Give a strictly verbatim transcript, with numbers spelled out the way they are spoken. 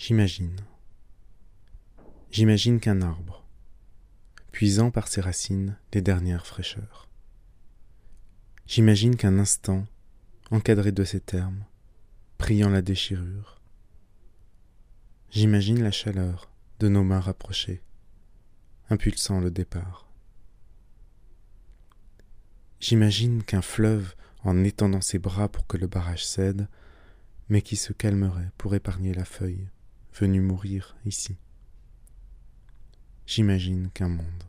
J'imagine. J'imagine qu'un arbre, puisant par ses racines les dernières fraîcheurs. J'imagine qu'un instant, encadré de ces termes, priant la déchirure. J'imagine la chaleur de nos mains rapprochées, impulsant le départ. J'imagine qu'un fleuve, en étendant ses bras pour que le barrage cède, mais qui se calmerait pour épargner la feuille, venue mourir ici. J'imagine qu'un monde